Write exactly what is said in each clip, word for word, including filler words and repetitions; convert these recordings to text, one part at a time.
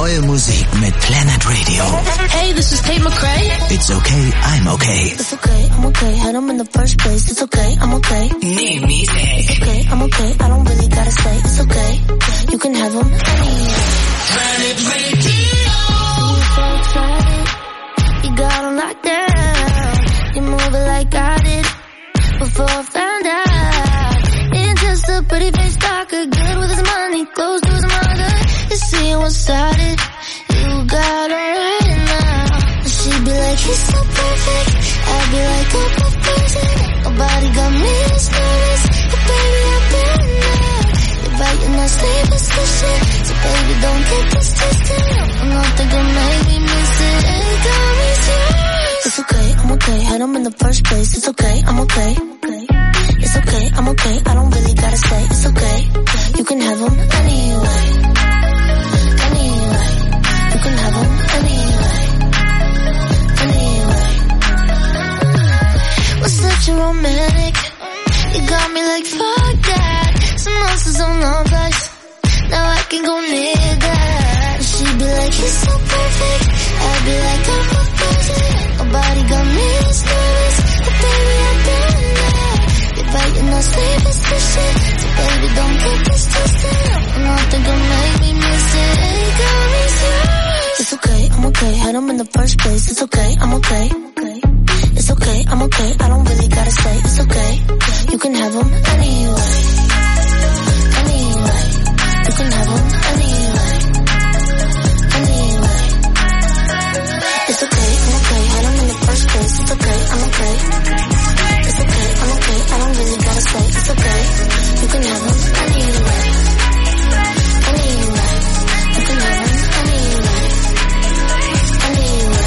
Neue Musik mit Planet Radio. Hey, this is Tate McRae. It's okay, I'm okay. It's okay, I'm okay. Had them in the first place. It's okay, I'm okay. New music. It's okay, I'm okay. I don't really gotta say. It's okay. You can have them anyway. Planet Radio. You're so excited. You got them locked down. You move it like I did before I found out. It's just a pretty face talker, good with his money, close to his mother. You see one-sided. You got her right now. She'd be like, he's so perfect. I'd be like, I'm perfect. Nobody got me as nervous, but baby, I've been there. You're biting that sleep position, so baby, don't get this twisted. I'm not thinking maybe miss it. Ain't got me serious. It's okay, I'm okay. Had them in the first place. It's okay, I'm okay. It's okay, I'm okay. I don't really gotta say. It's okay. You can have them anyway. Anyway. You can have them anyway. Anyway. Was such a romantic. You got me like fuck that. Some monsters on advice. Now I can go near that. She'd be like, he's so perfect. I'd be like, I'm perfect. Nobody got me as nervous, but baby, I've been there. You're biting that sleep position, so baby, don't get this twisted. I'm not thinking maybe miss it. Ain't got me serious. It's okay, I'm okay. Had them in the first place. It's okay, I'm okay. It's okay, I'm okay. I don't really gotta say. It's okay. You can have them anyway. Anyway. You can have them anyway. Anyway. It's okay, I'm okay. Had them in the first place. It's okay, I'm okay. It's okay, I'm okay. I don't really gotta say. It's okay. You can have them anyway. Anyway. You can have them anyway. Anyway.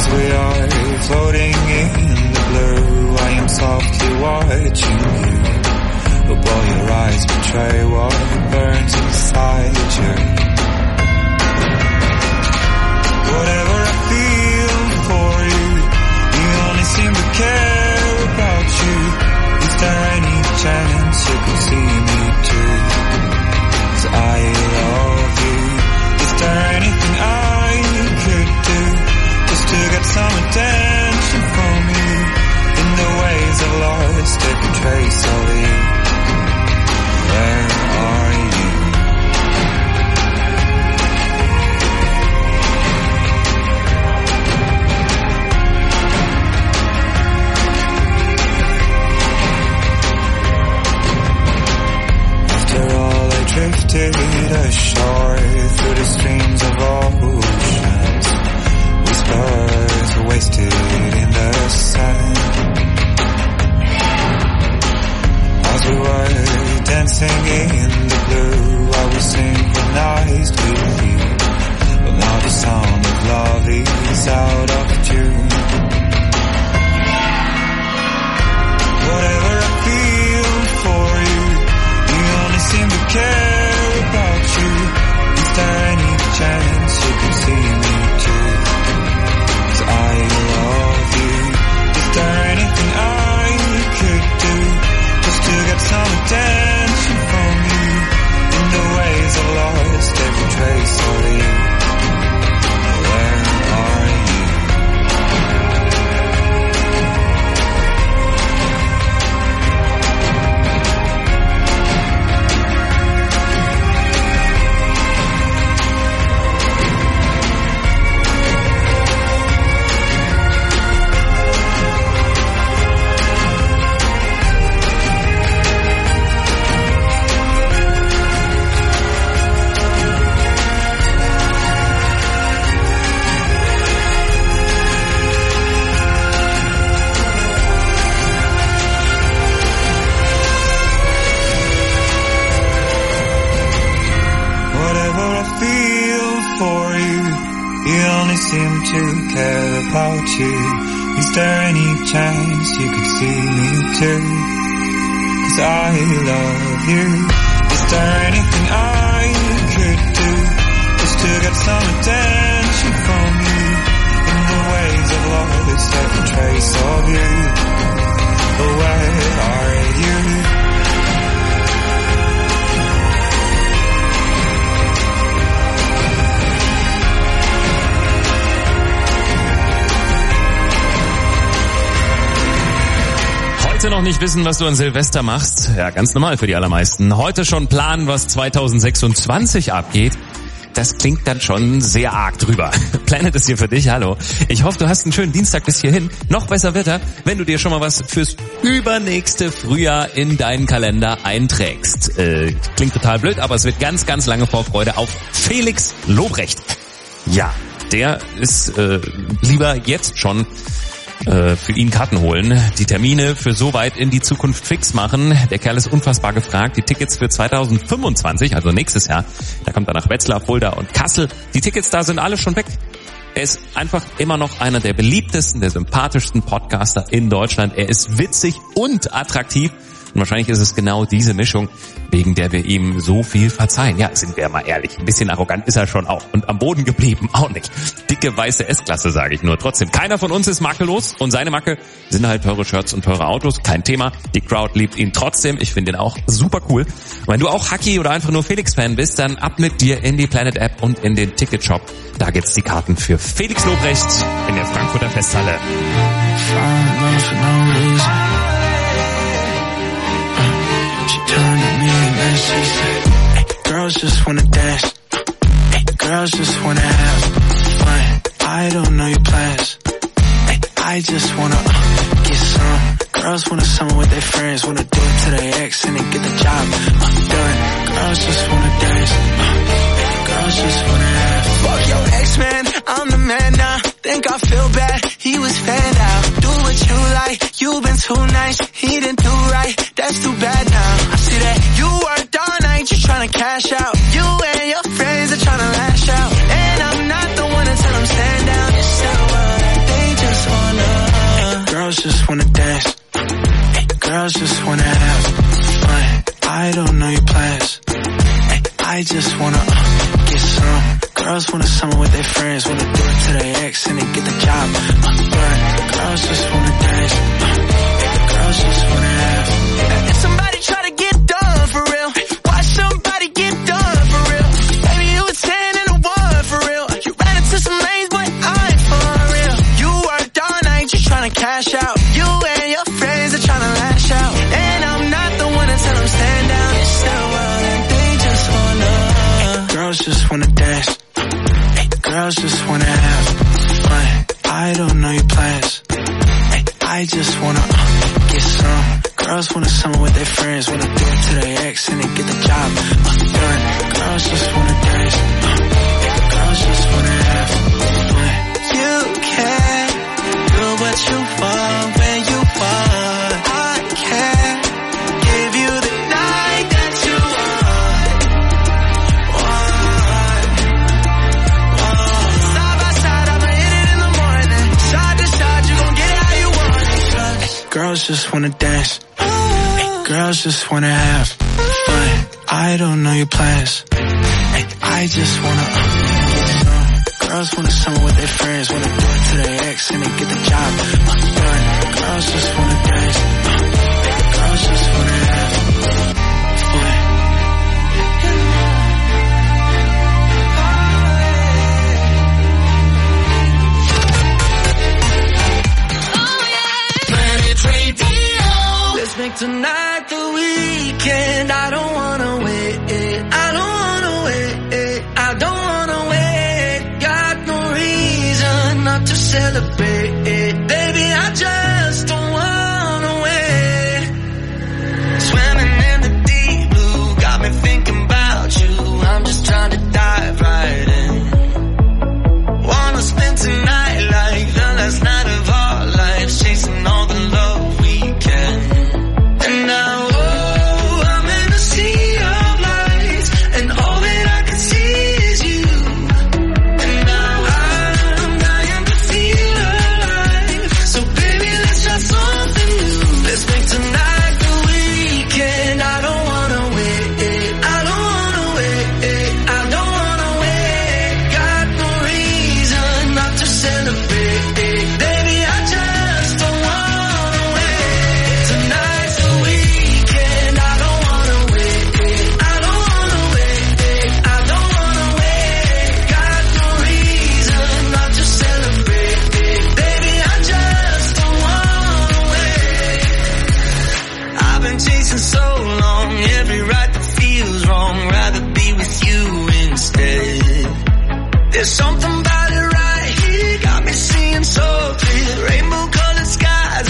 As we are floating in the blue, I am softly watching you. But while your eyes betray what burns inside you. Whatever I feel for you, you only seem to care about you. Is there any chance you could see me too? 'Cause I love you. Is there anything I could do just to get some attention from you? In the ways I've lost every trace of you. Where are you? After all I drifted ashore through the streams of oceans, whispers were wasted in the sand. As we were dancing in the blue, I was synchronized with you. But now the sound of love is out of tune. Whatever I feel for you, you only seem to care about you. Is there any chance you can see me too? 'Cause I love you. Is there anything I could do just to get some attention from you? In the ways I've lost every trace of you. Where are you? Seem to care about you. Is there any chance you could see me too? 'Cause I love you. Is there anything I could do just to get some attention from you? In the ways I've lost every trace of you. But where are you? Noch nicht wissen, was du an Silvester machst? Ja, ganz normal für die allermeisten. Heute schon planen, was zweitausendsechsundzwanzig abgeht? Das klingt dann schon sehr arg drüber. Planet ist hier für dich, hallo. Ich hoffe, du hast einen schönen Dienstag bis hierhin. Noch besser wird er, wenn du dir schon mal was fürs übernächste Frühjahr in deinen Kalender einträgst. Äh, klingt total blöd, aber es wird ganz, ganz lange Vorfreude auf Felix Lobrecht. Ja, der ist äh, lieber jetzt schon für ihn Karten holen, die Termine für so weit in die Zukunft fix machen. Der Kerl ist unfassbar gefragt. Die Tickets für zweitausendfünfundzwanzig, also nächstes Jahr, da kommt er nach Wetzlar, Fulda und Kassel. Die Tickets da sind alle schon weg. Er ist einfach immer noch einer der beliebtesten, der sympathischsten Podcaster in Deutschland. Er ist witzig und attraktiv. Und wahrscheinlich ist es genau diese Mischung, wegen der wir ihm so viel verzeihen. Ja, sind wir mal ehrlich, ein bisschen arrogant ist er schon auch. Und am Boden geblieben auch nicht. Dicke weiße S-Klasse, sage ich nur. Trotzdem, keiner von uns ist makellos. Und seine Macke sind halt teure Shirts und teure Autos. Kein Thema. Die Crowd liebt ihn trotzdem. Ich finde ihn auch super cool. Und wenn du auch Haki oder einfach nur Felix-Fan bist, dann ab mit dir in die Planet-App und in den Ticketshop. Da gibt's die Karten für Felix Lobrecht in der Frankfurter Festhalle. She said, hey, girls just wanna dance. Hey, girls just wanna have fun. I don't know your plans. Hey, I just wanna uh, get some. Girls wanna summer with their friends. Wanna do it to their ex and then get the job uh, done. Girls just wanna dance. Uh, hey, girls just wanna have fun. Fuck your ex, man. I'm the man now. Think I feel bad. He was fanned out. Do what you like. You've been too nice. He didn't do right. That's too bad now. I see that you worked all night just trying to cash out. You and your friends are trying to lash out. And I'm not the one to tell them stand down. Just say what they girls just wanna have fun. I don't know your plans. Ay, I just wanna uh, get some. Girls wanna summer with their friends, wanna do it to their ex and then get the job uh, done. Girls just wanna dance. Uh, girls just wanna have. If somebody try to get done for real, watch somebody get done for real. Baby, you was ten and a one for real. You ran into some lanes, but I ain't for real. You worked all night just trying to cash out. You and your friends are trying to lash out. And I'm not the one to tell them stand down. It's their world and they just wanna. Hey, girls just wanna dance. Hey, girls just wanna have fun. I don't know your plans. Hey, I just wanna uh, get some. Girls wanna summer with their friends, wanna do it to their ex and then get the job uh, done. Girls just wanna dance. Uh, girls just wanna have fun. You can do what you want when you want. I can give you the night that you want. Want, want. Side by side, I'ma hit it in the morning. Side to side, you gon' get it how you want it. Girls just wanna dance. Hey, girls just wanna have fun. I don't know your plans. Hey, I just wanna uh, get some. Girls wanna summer with their friends, wanna do it to their ex and then get the job uh, done. Girls just wanna dance. Uh, girls just wanna have fun. Planet Radio. Let's make tonight the weekend. I don't wanna wait. I don't wanna wait. I don't wanna wait. Got no reason not to celebrate. Baby, I just don't wanna wait. Swimming in the deep blue got me thinking about you. I'm just trying to dive right in. Wanna spend tonight like the last night of our lives, chasing all the love we can. And now, oh, I'm in a sea of lights, and all that I can see is you. And now I'm dying to feel alive. So baby, let's try something new. Let's make tonight the weekend. I don't wanna wait. I don't wanna wait. I don't wanna wait. Got no reason not to celebrate. Baby, I just don't wanna wait. Tonight's the weekend. I don't wanna wait. I don't wanna wait. I don't wanna wait. Got no reason not to celebrate. Baby, I just don't wanna wait. I've been chasing so long, every right that feels wrong. Rather be with you instead. There's something about it right here, got me seeing so clear. Rainbow colored skies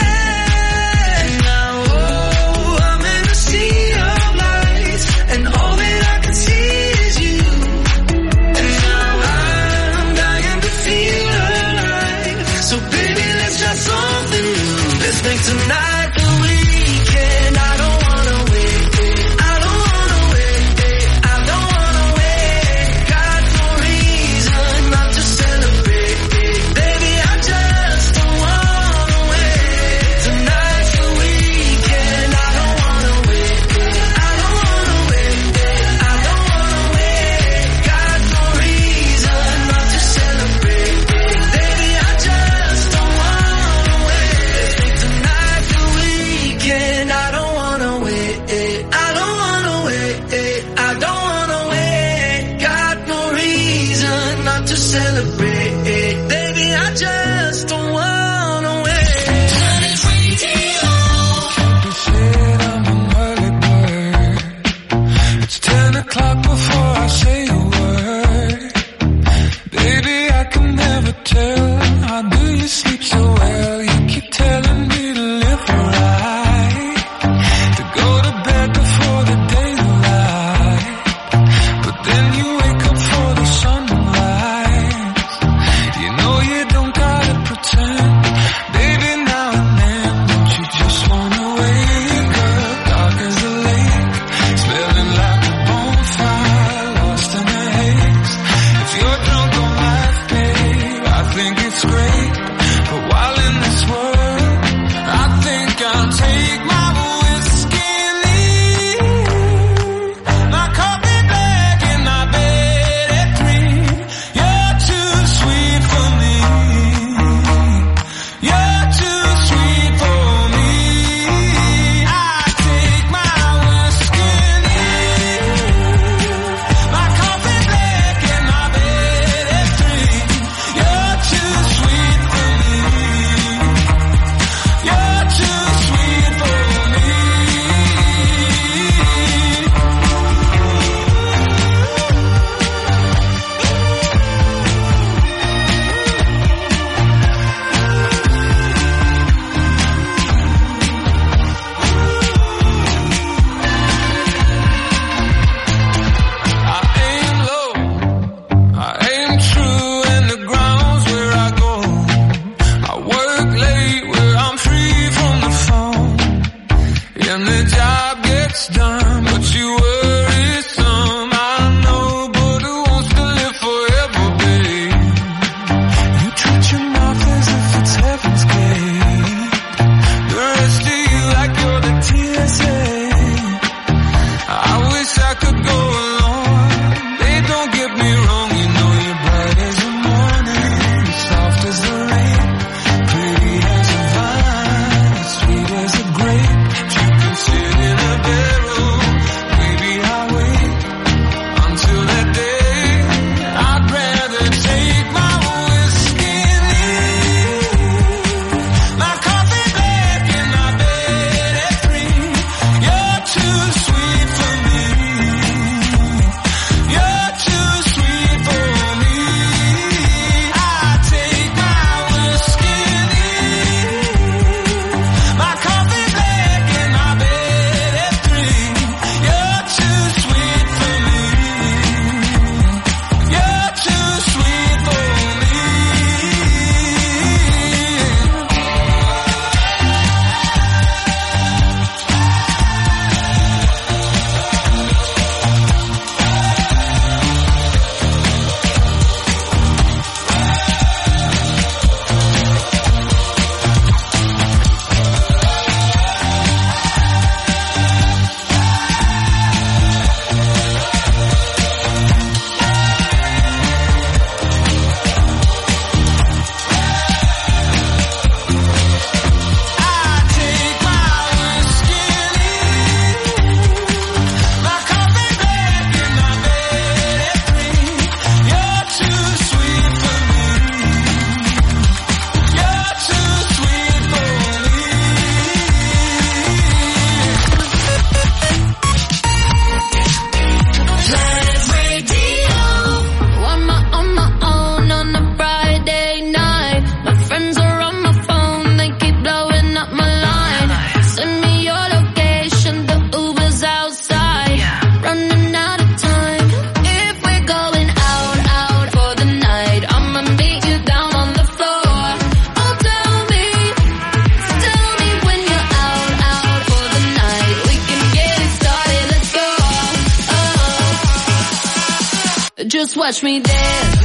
ahead. Now, oh, I'm in a sea of lights, and all that I can see is you. And now I'm dying to feel alive. So baby, let's try something new. Let's make tonight the weekend. I don't wanna wait. I don't wanna wait. I don't wanna wait. Got no reason not to celebrate. Baby, I just don't wanna wait. Tonight's the weekend. I don't wanna wait. I don't wanna wait. I don't wanna wait. Got no reason not to celebrate. Baby, I just don't wanna wait. Tonight's the weekend. I don't wanna wait. I don't wanna wait. I don't wanna wait. Got no reason not to celebrate. Baby, I just don't wanna wait. Planet Radio. Can't be said I'm an early bird. It's ten o'clock before I say a word. Baby, I can never tell. How do you sleep so well? You keep telling me to live right, to go to bed before the daylight. But then you wake up for the sunrise. You know you don't gotta pretend. Baby, now and then, don't you just wanna wake up dark as a lake, smelling like a bonfire, lost Just watch me dance.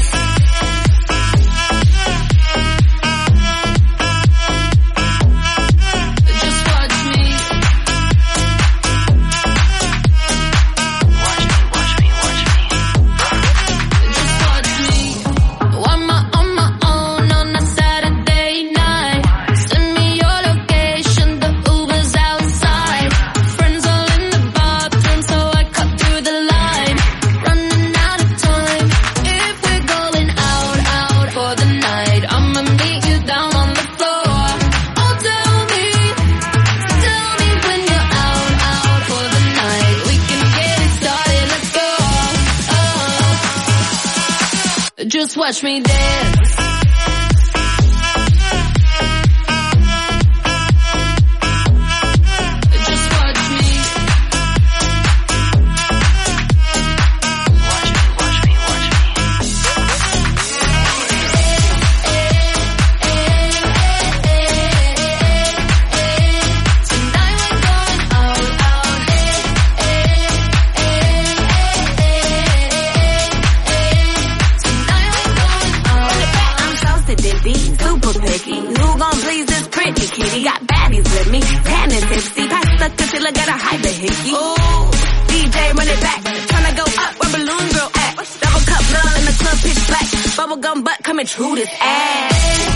Just watch me dance. Just watch me. Watch me, watch me, watch me. Tonight we're going out, out. Super picky. Who gon' please this pretty kitty? Got baddies with me, tan and tipsy. Pass the concealer, got a hide the hickey. Ooh, D J run it back. Tryna go up where balloon girl at. Double cup love in the club pitch black. Bubblegum butt coming true this ass.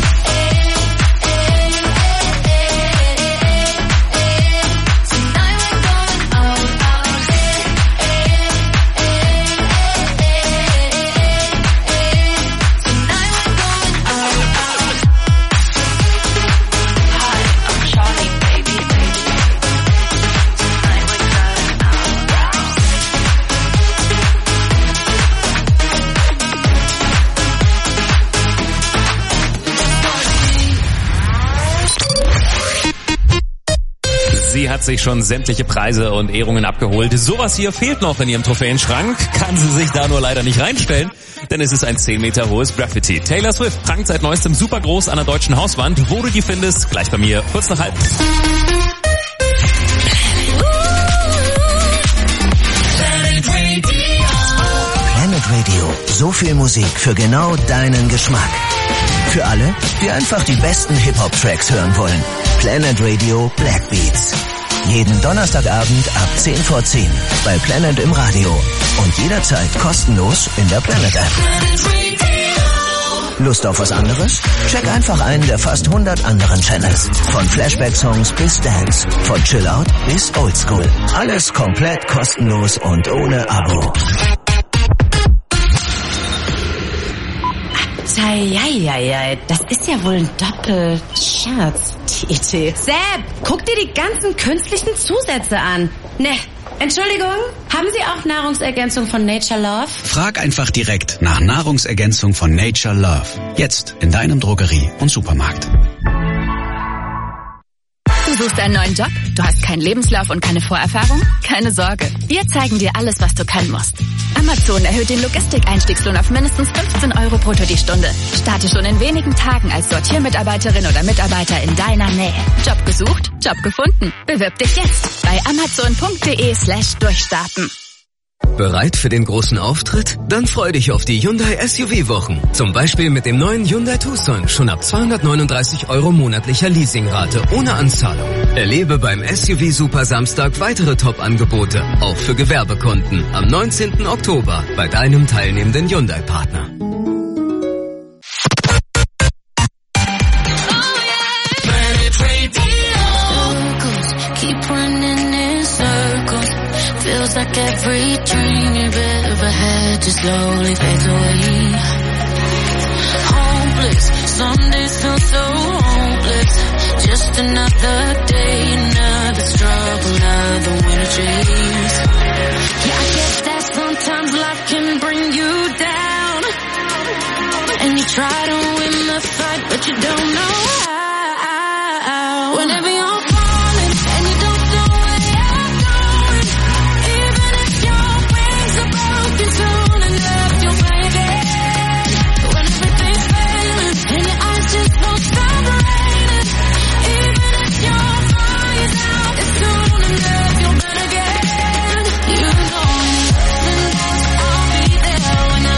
Sie hat sich schon sämtliche Preise und Ehrungen abgeholt. Sowas hier fehlt noch in ihrem Trophäenschrank. Kann sie sich da nur leider nicht reinstellen, denn es ist ein zehn Meter hohes Graffiti. Taylor Swift prangt seit neuestem super groß an der deutschen Hauswand. Wo du die findest, gleich bei mir, kurz nach halb. Planet Radio. So viel Musik für genau deinen Geschmack. Für alle, die einfach die besten Hip-Hop-Tracks hören wollen. Planet Radio Black Beats. Jeden Donnerstagabend ab zehn vor zehn bei Planet im Radio. Und jederzeit kostenlos in der Planet App. Lust auf was anderes? Check einfach einen der fast hundert anderen Channels. Von Flashback-Songs bis Dance. Von Chill-Out bis Oldschool. Alles komplett kostenlos und ohne Abo. Eieiei, das ist ja wohl ein Doppel-Scherz. Die Idee. Sepp, guck dir die ganzen künstlichen Zusätze an. Ne, Entschuldigung, haben Sie auch Nahrungsergänzung von Nature Love? Frag einfach direkt nach Nahrungsergänzung von Nature Love. Jetzt in deinem Drogerie- und Supermarkt. Du suchst einen neuen Job? Du hast keinen Lebenslauf und keine Vorerfahrung? Keine Sorge, wir zeigen dir alles, was du können musst. Amazon erhöht den Logistikeinstiegslohn auf mindestens fünfzehn Euro brutto die Stunde. Starte schon in wenigen Tagen als Sortiermitarbeiterin oder Mitarbeiter in deiner Nähe. Job gesucht? Job gefunden. Bewirb dich jetzt bei amazon.de slash durchstarten. Bereit für den großen Auftritt? Dann freu dich auf die Hyundai S U V-Wochen. Zum Beispiel mit dem neuen Hyundai Tucson schon ab zweihundertneununddreißig Euro monatlicher Leasingrate ohne Anzahlung. Erlebe beim S U V Super Samstag weitere Top-Angebote, auch für Gewerbekunden, am neunzehnten Oktober bei deinem teilnehmenden Hyundai-Partner. Feels like every dream you've ever had just slowly fades away. Hopeless, some days feel so hopeless. Just another day, another struggle, another winter chase. Yeah, I guess that sometimes life can bring you down. And you try to win the fight, but you don't know how. Whenever you're When I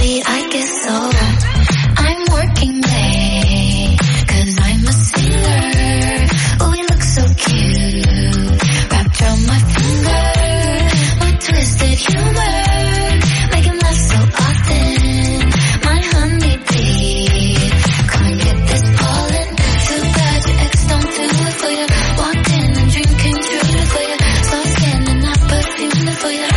sweet, I guess so. I'm working late, cause I'm a sailor. Oh, we look so cute, wrapped around my finger. With twisted humor, making laugh so often. My honeybee, come and get this pollen. Too bad your ex don't do it for you. Walked in and drinking true for you. Soft skin and not perfumed for you.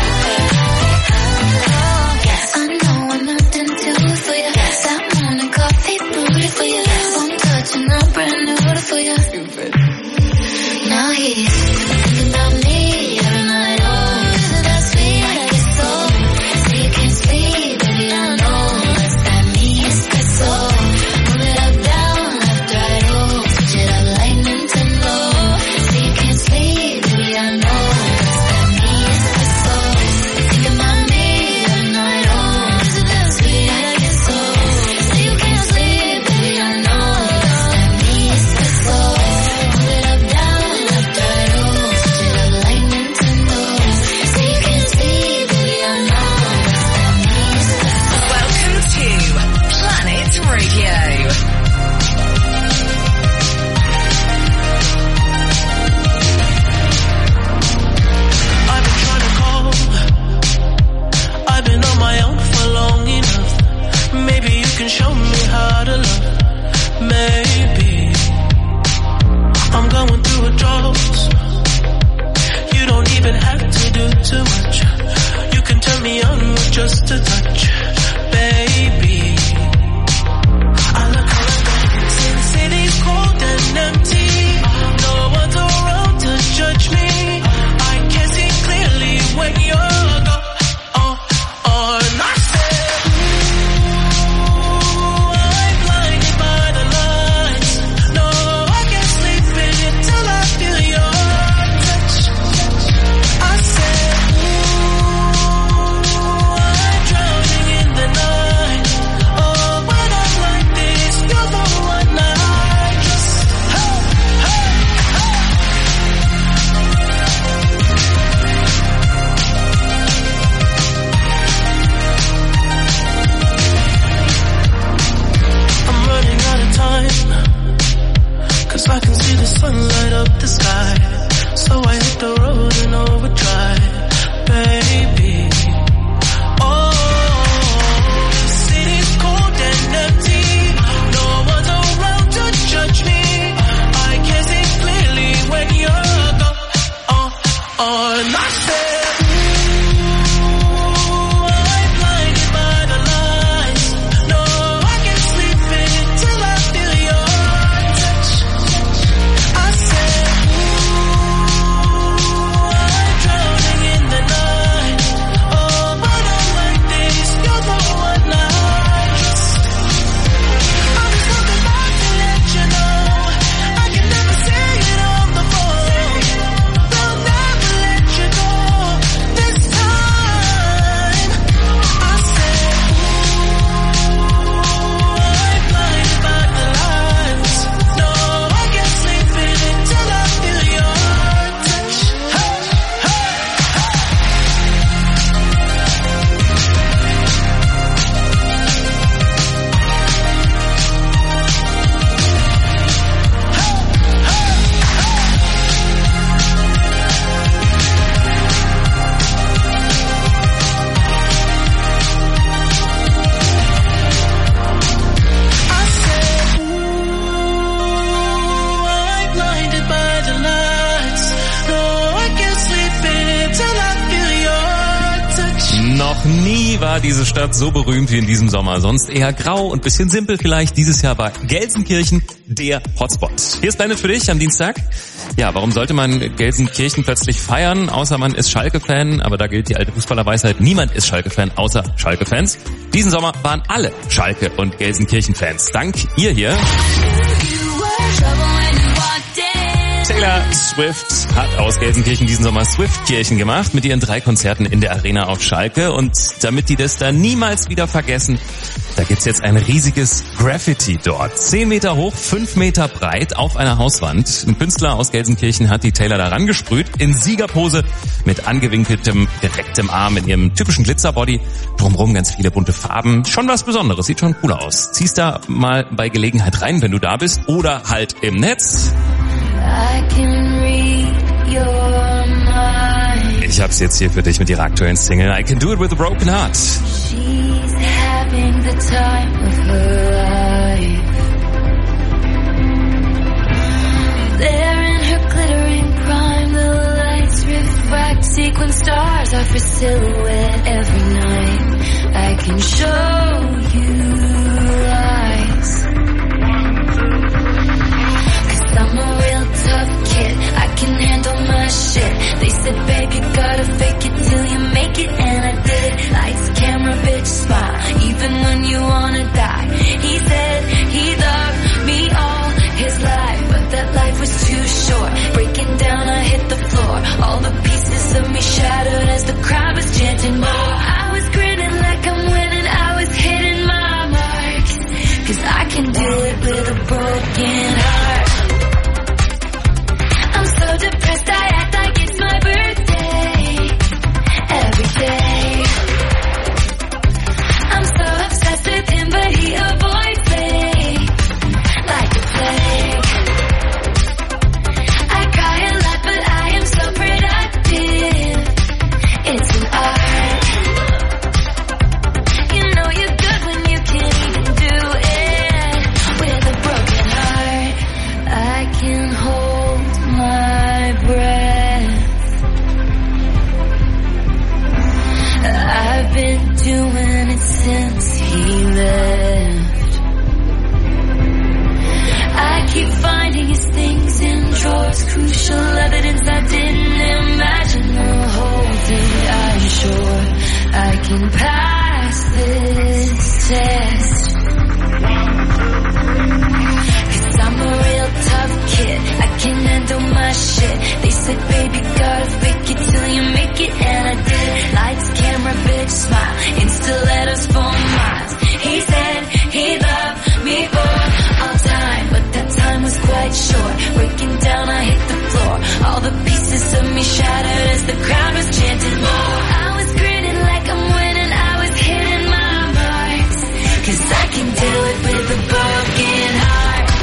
I know I'm nothing to it for you. That morning coffee booty for you. One touch and I'm brand new for you. Now he's thinking about me every night. Oh, isn't that sweet? I guess so. So you can't sleep, baby, I know. What's that mean? Espresso. Move it up, down, left, right, oh. Switch it up like Nintendo. So you can't sleep, baby, I know. What's that mean? Espresso. Thinking about me every night. Oh, isn't that sweet? I guess so. So you can't sleep, baby, I know. What's that mean? Espresso. Move it up, down, left, right, oh. Switch it up like Nintendo. So you can't sleep, baby, I know. What's that mean? Espresso. Welcome to Planet Radio. I've been trying to call. I've been on my own for long enough. Maybe you can show me how to love. Maybe I'm going through a drought. You don't even have to do too much. You can turn me on with just a touch, baby. I look around, since city's cold and empty. No one's around to judge me. I can see clearly when you're gone. Oh, oh, and I said, ooh, I'm blinded by the lights. No, I can't sleep until I feel your touch. I said, ooh, I'm drowning in the night. Oh, when I'm like this, you're the one I just, hey, hey, hey. I'm running out of time, cause I can see the sun light up the sky. So I hit the road and overdrive, baby. Oh, the city's cold and empty. No one's around to judge me. I can see clearly when you're gone. Oh, oh, and I said, ooh, I'm blinded by the lights. No, I can't sleep until I feel your touch. I said, ooh, I'm drowning in the night. Oh, when I'm like this, you're the one I just. I just want the light to let you know. I can never say it on the phone. They'll never let you go this time. I said, ooh, I'm blinded by the lights. No, I can't sleep until I feel your touch. Hey, hey, I said, ooh, I'm blinded by the lights. No, I can't sleep until I feel your touch. Noch nie war diese Stadt so berühmt wie in diesem Sommer. Sonst eher grau und bisschen simpel vielleicht. Dieses Jahr war Gelsenkirchen der Hotspot. Hier ist Planet für dich am Dienstag. Ja, warum sollte man Gelsenkirchen plötzlich feiern, außer man ist Schalke-Fan? Aber da gilt die alte Fußballerweisheit, niemand ist Schalke-Fan, außer Schalke-Fans. Diesen Sommer waren alle Schalke- und Gelsenkirchen-Fans. Dank ihr hier. You were trouble when you walked in. Taylor Swift hat aus Gelsenkirchen diesen Sommer Swift-Kirchen gemacht mit ihren drei Konzerten in der Arena auf Schalke. Und damit die das dann niemals wieder vergessen, da gibt's jetzt ein riesiges Graffiti dort. Zehn Meter hoch, fünf Meter breit auf einer Hauswand. Ein Künstler aus Gelsenkirchen hat die Taylor da rangesprüht, in Siegerpose mit angewinkeltem, gerecktem Arm in ihrem typischen Glitzerbody. Drumherum ganz viele bunte Farben. Schon was Besonderes, sieht schon cool aus. Ziehst da mal bei Gelegenheit rein, wenn du da bist, oder halt im Netz. Ich hab's jetzt hier für dich mit ihrer aktuellen Single I Can Do It With a Broken Heart. She's having the time of her life. There in her glittering prime, the lights refract. Sequin stars are for silhouette every night. I can show you lies. I'm a real tough kid, I can handle my shit. They said, baby, gotta fake it till you make it, and I did. Lights, camera, bitch, smile, even when you wanna die. He said he loved me all his life, but that life was too short. Breaking down, I hit the floor. All the pieces of me shattered as the crowd was chanting more. I was grinning like I'm winning, I was hitting my marks, 'cause I can do it with a broken heart. I'm so depressed, I act like it's my birthday every day. I'm so obsessed with him, but he avoids me like a plague. I cry a lot, but I am so productive. It's an art. You know you're good when you can't even do it with a broken heart. I can hold my breath. I've been doing it since he left. I keep finding his things in drawers, crucial evidence I didn't imagine the whole thing. I'm sure I can pass this test. I'm a real tough kid, I can handle my shit. They said, baby, gotta fake it till you make it, and I did. Lights, camera, bitch, smile, in stilettos for miles. He said he loved me for all time, but that time was quite short. Breaking down, I hit the floor. All the pieces of me shattered as the crowd was chanting more. I was grinning like I'm winning, I was hitting my marks, 'cause I can do it with a broken heart.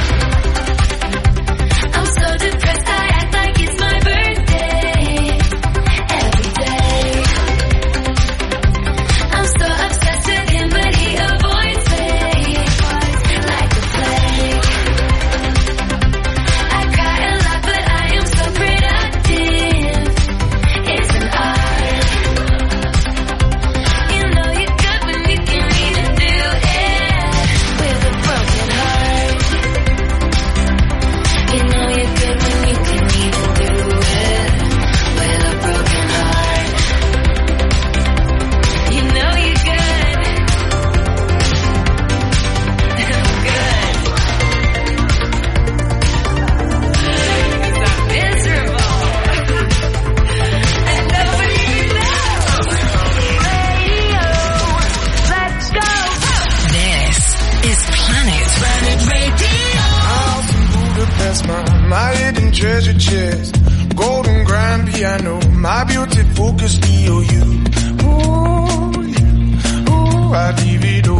My hidden treasure chest, golden grand piano, my beauty focus E O U. Ooh, ooh, I divido.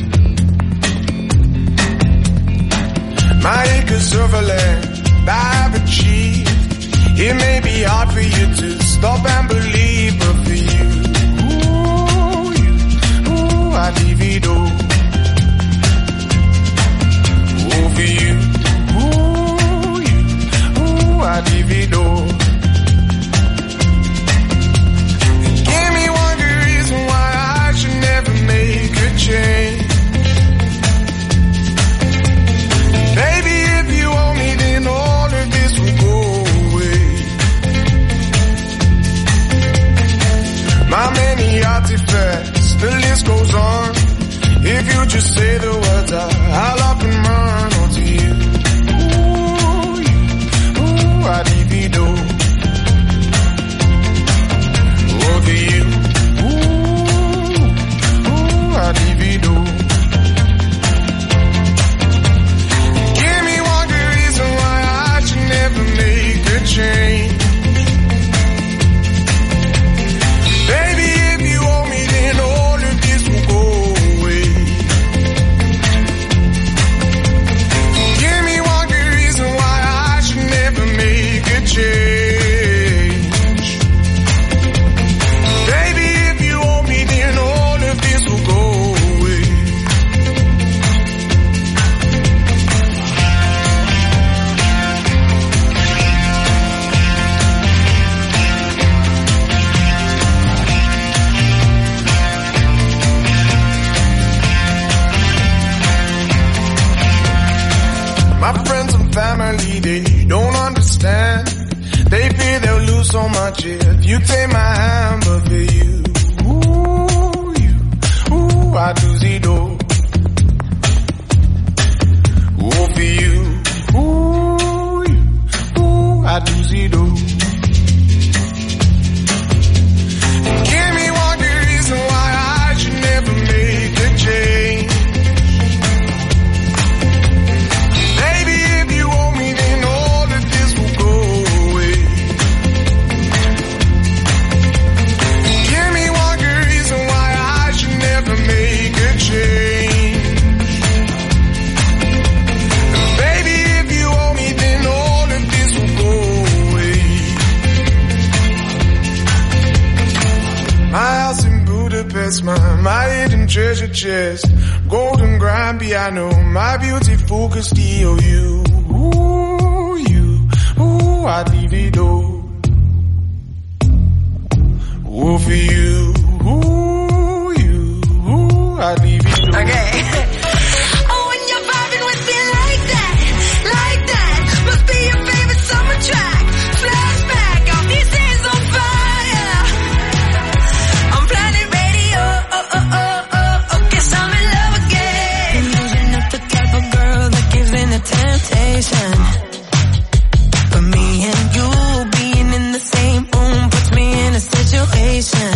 My acres of land I've achieved. It may be hard for you to stop and believe, but for you, ooh, you, ooh, I divido. Ooh, for you. I divido. Give me one good reason why I should never make a change. Baby, if you owe me, then all of this will go away. My many artifacts, the list goes on. If you just say the words, I'll up and run onto you. Ooh, you, ooh, I family they don't understand. They fear they'll lose so much if you take my hand, but for you, ooh, you, ooh, I do see do. Ooh, for you, ooh, you, ooh, I do see do. Give me one good reason why I should never make a change. Baby, if you owe me, then all of this will go away. Give me one good reason why I should never make a change. Baby, if you owe me, then all of this will go away. My house in Budapest, my, my hidden treasure chest, golden grand piano, my beautiful Castillo, you, ooh, you, ooh, I'd leave it all. Ooh, for you, ooh, you, ooh, I'd leave it all. Okay. Oh, when you're vibing with me like that, like that, must be your favorite summer track. Flashback, all these days on fire. On Planet Radio, oh, oh, oh, oh, oh, guess I'm in love again. You're not the type of girl that gives in to temptation. But me and you being in the same room puts me in a situation.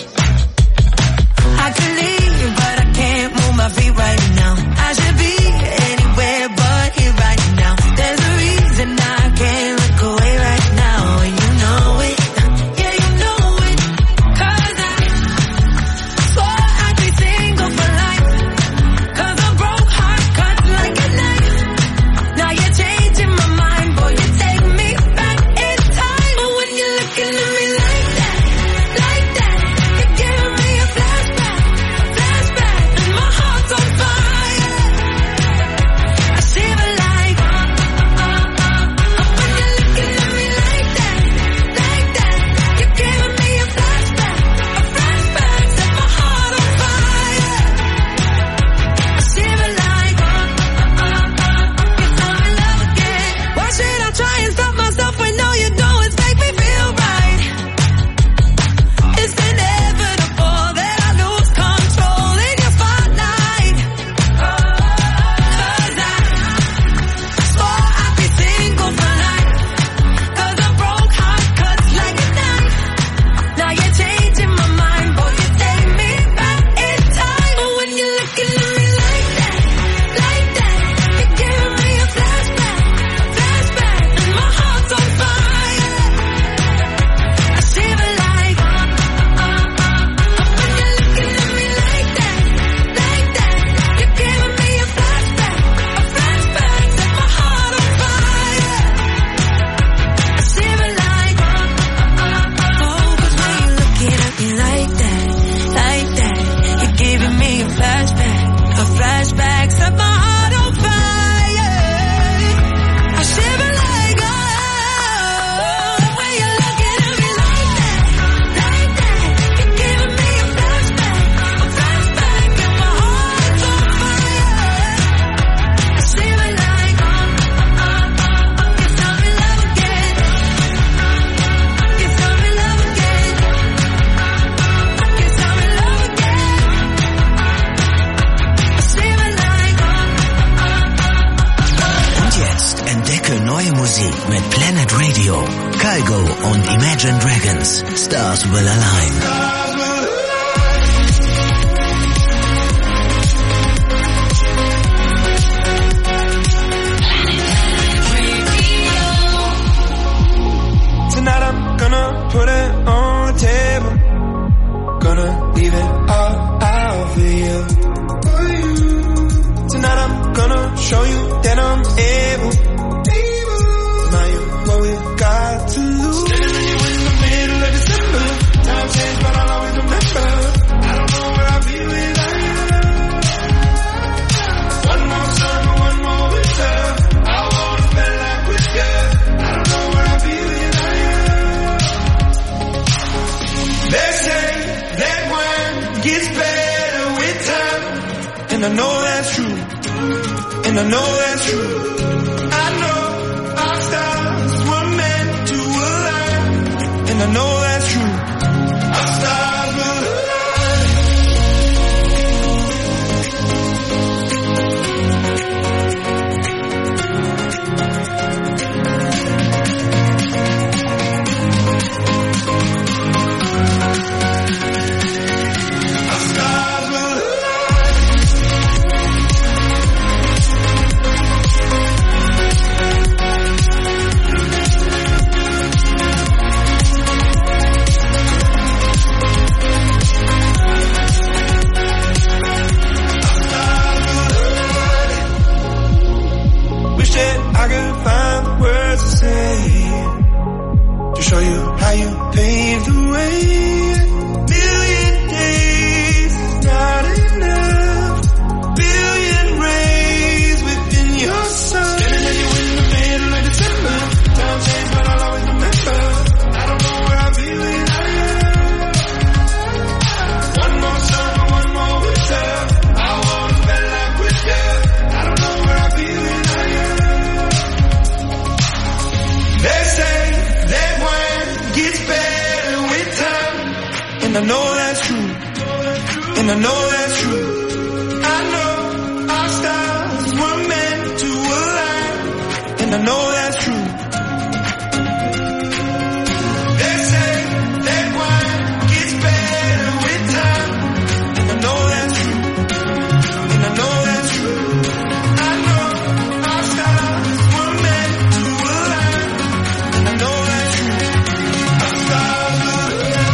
I could leave, but I can't move my feet right now. I should be anywhere but here right now. There's a reason I can't look away right now, and you know it. Yeah, you know it. 'Cause I swore I'd be single for life. 'Cause a broke heart cuts like a knife. Now you're changing my mind, boy, you take me back in time. But when you're looking at me like that, like that, you're giving me a flashback, flashback, and my heart's on fire. I shiver like, uh, uh, uh, uh, when you're looking at me like that, like that, you're giving me a flashback, a flashback, set my heart on fire. I shiver like, uh, uh, uh, uh, guess I'm in love again. Why should I try and stop myself when all you do is make me feel right? It's inevitable that I lose control in your spotlight. 'Cause I swore I'd be single for life. 'Cause a broke heart cuts like a knife. Now you're changing my mind, boy, you take me back in time. But when you're looking at me like that, like that, you're giving me a flashback, flashback, and my heart's on fire. I shiver like, uh, uh, uh, uh, when you're looking at me like that, like that, you're giving me a flashback, a flashback, set my heart on fire. I shiver like, uh, uh, uh, uh, oh, 'cause when you're looking at me like that, like that, you're giving me a flashback, a flashback, set my heart on fire. I shiver like, oh, when you're looking at me like that, like that, you're giving me a flashback, a flashback, and my heart's on fire. I shiver like, uh, uh, uh, uh, guess I'm in love again. Guess I'm in love again. Guess I'm in love again. I shiver like, uh, uh, uh, Und jetzt entdecke neue Musik mit Planet Radio, Kygo und Imagine Dragons. Stars Will Align. Tonight I'm gonna put it on the table. Gonna leave it all out for you. Tonight I'm gonna show you that I'm able. Now you what we got to lose. Standing in the middle of December. Time changed, but I'll always remember. I don't know where I'll be without you. One more summer, one more winter. I wanna spend life with you. I don't know where I'll be without you. They say that one gets better with time, and I know that's true. and I know that's true. I know our stars were meant to align, and I know that's true. Our stars will align. I could find the words to say to show you how you paved the way. Million days is not enough. Billion rays within your sun. Standing at you in the middle of December. Time change, but I'll always remember. I don't know where I'll be when I am. One more summer, one more winter. I wanna spend life with you. I don't know where I'll be when I am. They say that wine gets better with time, and I know that's true, and I know that's true. I know our stars were meant to align, and I know that's true. They say that wine gets better with time, and I know that's true, and I know that's true. I know our stars were meant to align. I know that's true. Our stars will align.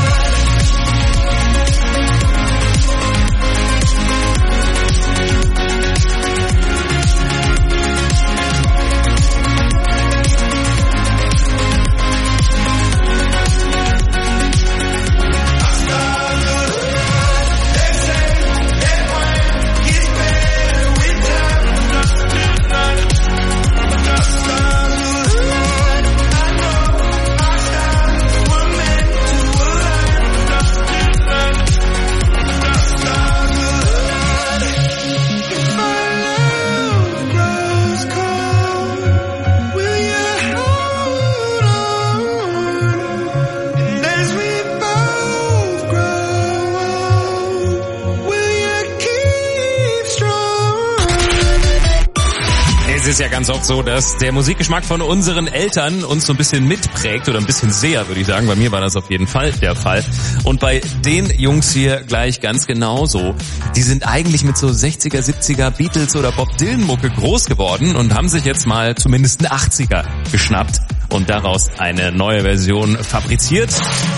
Es ist ja ganz oft so, dass der Musikgeschmack von unseren Eltern uns so ein bisschen mitprägt oder ein bisschen sehr, würde ich sagen. Bei mir war das auf jeden Fall der Fall. Und bei den Jungs hier gleich ganz genauso. Die sind eigentlich mit so sechziger, siebziger Beatles oder Bob Dylan Mucke groß geworden und haben sich jetzt mal zumindest einen achtziger geschnappt und daraus eine neue Version fabriziert.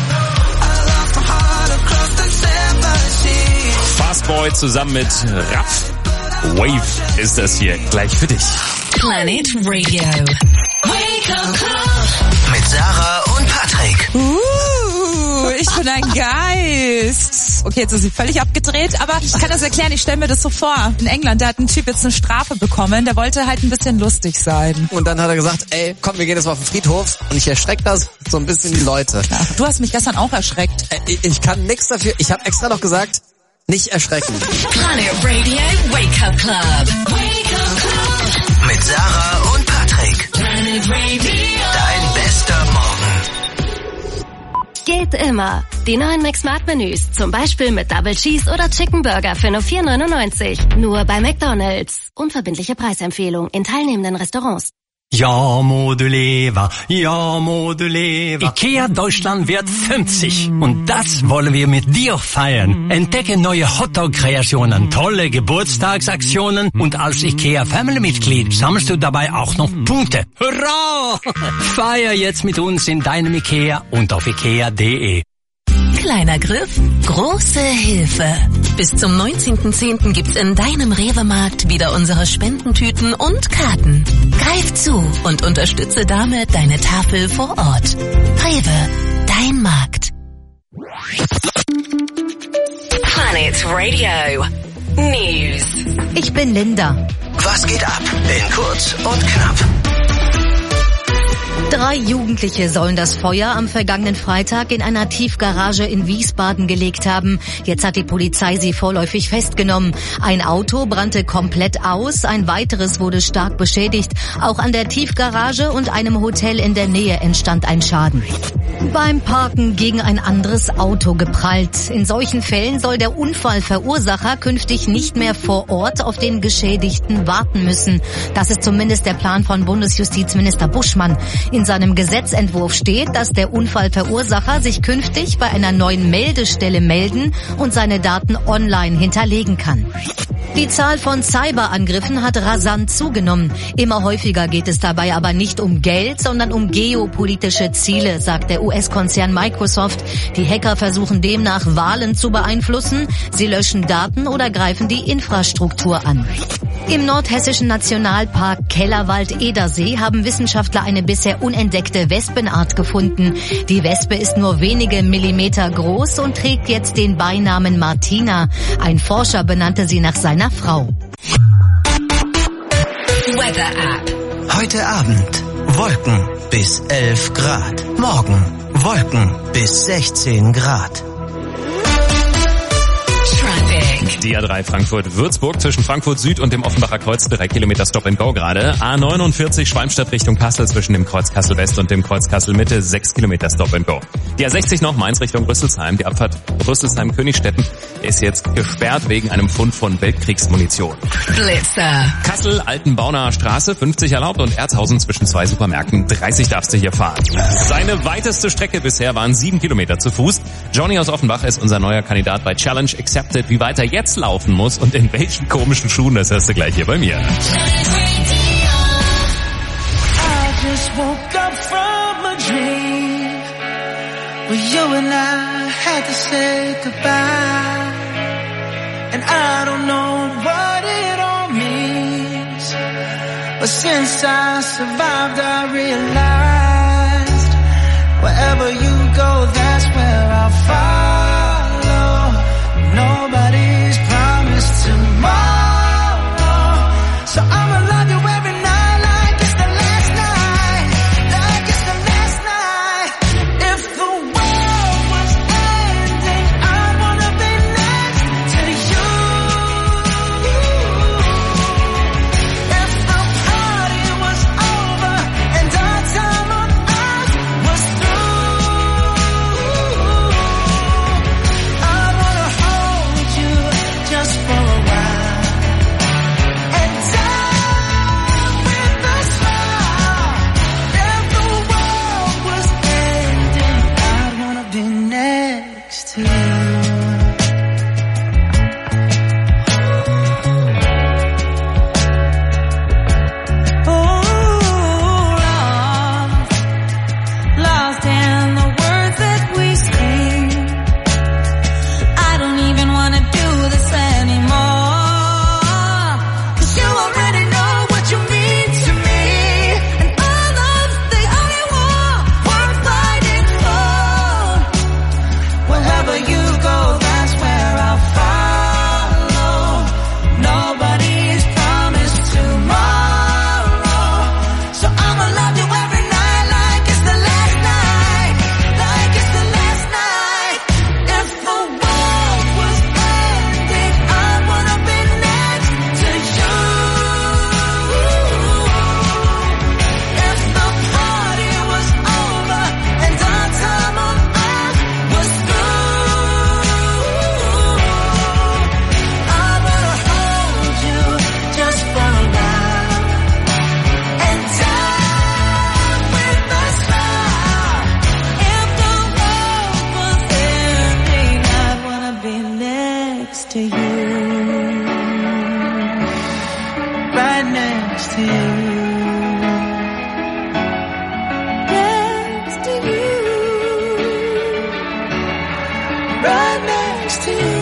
Fastboy zusammen mit Raff. Wave ist das hier gleich für dich. Planet Radio. Wake up Club. Mit Sarah und Patrick. Uh, ich bin ein Geist. Okay, jetzt ist sie völlig abgedreht, aber ich kann das erklären, ich stelle mir das so vor. In England, da hat ein Typ jetzt eine Strafe bekommen, der wollte halt ein bisschen lustig sein. Und dann hat er gesagt, ey, komm, wir gehen jetzt mal auf den Friedhof und ich erschrecke das so ein bisschen die Leute. Ja, du hast mich gestern auch erschreckt. Ich, ich kann nichts dafür, ich habe extra noch gesagt, nicht erschrecken. Planet Radio Wake Up Club. Wake Up Club. Mit Sarah und Patrick. Planet Radio. Dein bester Morgen. Geht immer. Die neuen Mix-Smart-Menüs, zum Beispiel mit Double Cheese oder Chicken Burger für nur vier neunundneunzig. Nur bei McDonald's. Unverbindliche Preisempfehlung in teilnehmenden Restaurants. Ja, må du leva, ja, må du leva. IKEA Deutschland wird fünfzig und das wollen wir mit dir feiern. Entdecke neue Hotdog-Kreationen, tolle Geburtstagsaktionen und als IKEA Family-Mitglied sammelst du dabei auch noch Punkte. Hurra! Feier jetzt mit uns in deinem IKEA und auf ikea punkt de. Kleiner Griff, große Hilfe. Bis zum neunzehnten zehnten gibt's in deinem Rewe-Markt wieder unsere Spendentüten und Karten. Greif zu und unterstütze damit deine Tafel vor Ort. Rewe, dein Markt. Planet Radio News. Ich bin Linda. Was geht ab? In kurz und knapp. Drei Jugendliche sollen das Feuer am vergangenen Freitag in einer Tiefgarage in Wiesbaden gelegt haben. Jetzt hat die Polizei sie vorläufig festgenommen. Ein Auto brannte komplett aus, ein weiteres wurde stark beschädigt. Auch an der Tiefgarage und einem Hotel in der Nähe entstand ein Schaden. Beim Parken gegen ein anderes Auto geprallt. In solchen Fällen soll der Unfallverursacher künftig nicht mehr vor Ort auf den Geschädigten warten müssen. Das ist zumindest der Plan von Bundesjustizminister Buschmann. In seinem Gesetzentwurf steht, dass der Unfallverursacher sich künftig bei einer neuen Meldestelle melden und seine Daten online hinterlegen kann. Die Zahl von Cyberangriffen hat rasant zugenommen. Immer häufiger geht es dabei aber nicht um Geld, sondern um geopolitische Ziele, sagt der U S-Konzern Microsoft. Die Hacker versuchen demnach Wahlen zu beeinflussen, sie löschen Daten oder greifen die Infrastruktur an. Im nordhessischen Nationalpark Kellerwald-Edersee haben Wissenschaftler eine bisher unentdeckte Wespenart gefunden. Die Wespe ist nur wenige Millimeter groß und trägt jetzt den Beinamen Martina. Ein Forscher benannte sie nach seiner Frau. Weather App. Heute Abend Wolken bis elf Grad. Morgen Wolken bis sechzehn Grad. Die A drei Frankfurt-Würzburg zwischen Frankfurt Süd und dem Offenbacher Kreuz, drei Kilometer Stop and Go gerade. A neunundvierzig Schwalmstadt Richtung Kassel zwischen dem Kreuz Kassel West und dem Kreuz Kassel Mitte, sechs Kilometer Stop and Go. Die A sechzig noch Mainz Richtung Rüsselsheim. Die Abfahrt Rüsselsheim-Königstetten ist jetzt gesperrt wegen einem Fund von Weltkriegsmunition. Blitzer. Kassel, Altenbauner Straße, fünfzig erlaubt und Erzhausen zwischen zwei Supermärkten, dreißig darfst du hier fahren. Seine weiteste Strecke bisher waren sieben Kilometer zu Fuß. Johnny aus Offenbach ist unser neuer Kandidat bei Challenge Accepted. Wie weit er jetzt laufen muss und in welchen komischen Schuhen, das hörst du gleich hier bei mir. I just woke up from a dream where you and I had to say goodbye, and I don't know what it all means, but since I survived I realized wherever you go that's where I'll follow. Nobody's promised tomorrow, so I'ma love you every night like it's the last night, like it's the last night. If the world was ending, I'd wanna be next to you. If the party was over and our time on earth was through, I'd wanna hold you just for a while and die with a smile. If the world was ending, I'd wanna be next to you. Lost in the words that we sing. I don't even wanna do this anymore, 'cause you already know what you mean to me, and all love's the only war worth fighting for. Wherever you go, that's where I'll follow. Nobody's promised tomorrow, so I'ma love you every night like it's the last night, like it's the last night. If the world was ending, I'd wanna be next to you. If the party was over and our time on earth was through, I wanna hold you just for a while and die with a smile. If the world was ending, I'd wanna be next to you, right next to you, next to you, right next to you.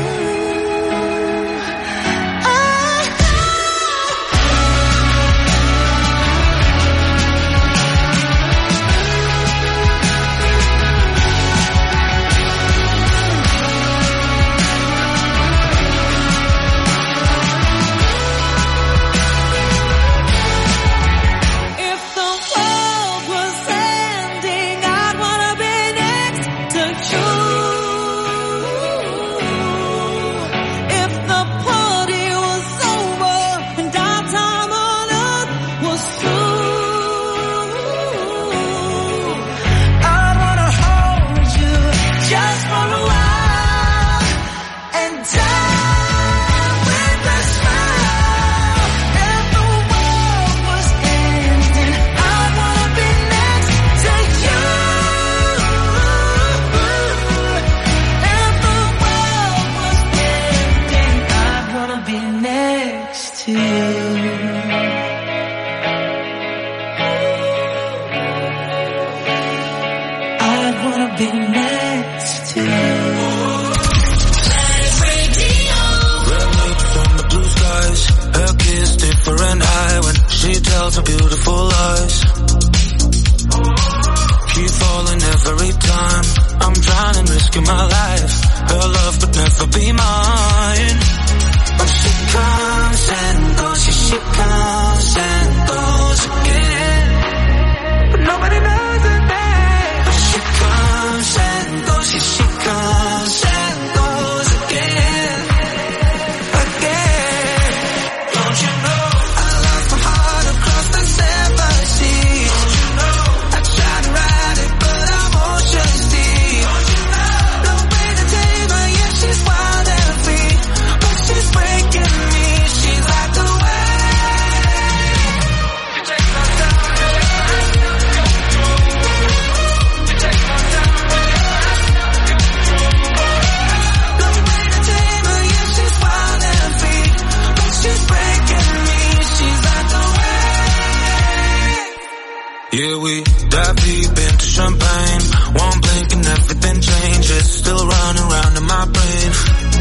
I wanna be next to you. Red lips on the blue skies, her kiss different high when she tells her beautiful lies. Keep falling every time, I'm drowning, risking my life. Her love could never be mine. But she comes and goes, she, she comes and goes again. But nobody knows her name. But she comes and goes, she, she comes and goes again. Again. Don't you know I lost my heart across the seven seas. Don't you know I tried to ride it but I'm ocean deep. Don't you know no way to tame her, yeah she's wild and free. But she's breaking me, she's like the wave. You take my time, you take my time. No way to tame her, yeah she's wild and free. But she's breaking me, she's like the wave. Yeah, we dive deep into champagne. One blink and everything changes. Still running around in my brain.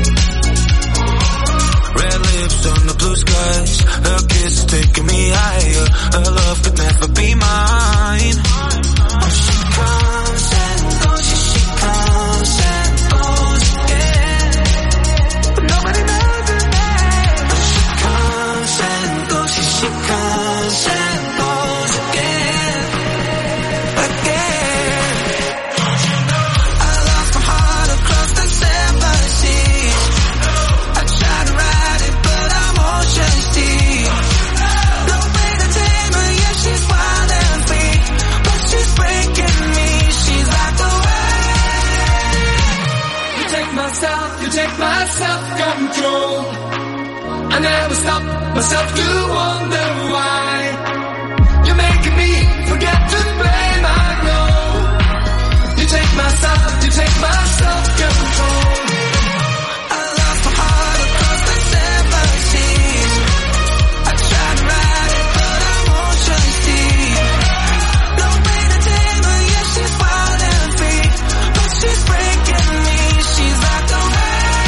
Red lips on the blue skies. Her kiss taking me higher. Her love could never be mine. But she comes and goes, she, she comes and goes again. But nobody knows her name. But she comes and goes, she, she comes and goes again. Again. I lost my heart across the seven seas. I tried to ride it but I'm ocean deep. No way to tame her, yeah she's wild and free. But she's breaking me, she's like the wave. You take my self, you take my self-control. I never stop myself to wonder why. You're making me forget to blame, I know. You take my self, you take my self-control. I lost my heart across the seven seas. I tried to ride it but I'm ocean deep. No way to tame her, yeah she's wild and free. But she's breaking me, she's like the wave.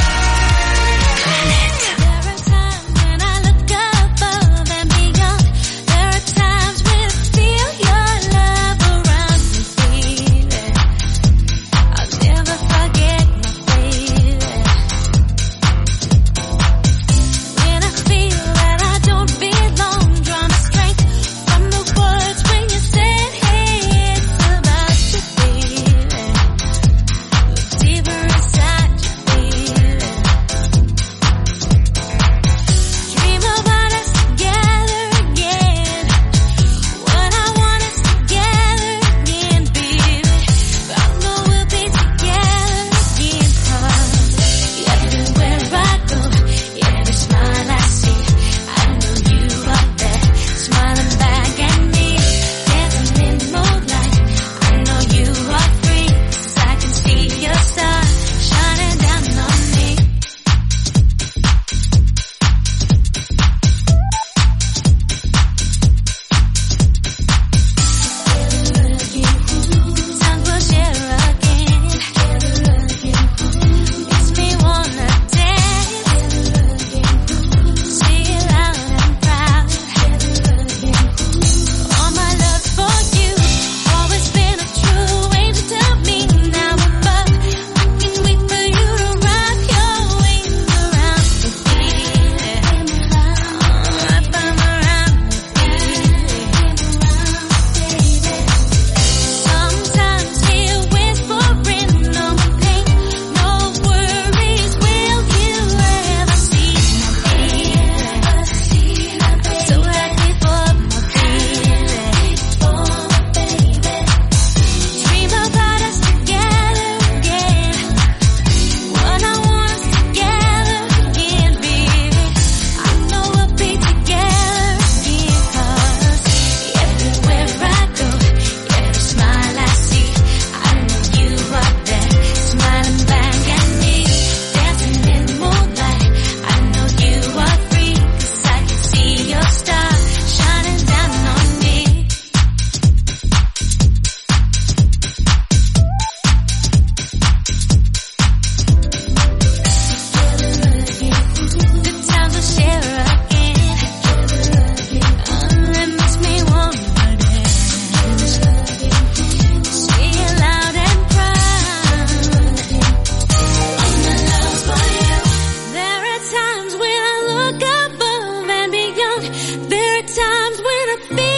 There are times when I look above and beyond. There are times when I feel your love around me, baby. feel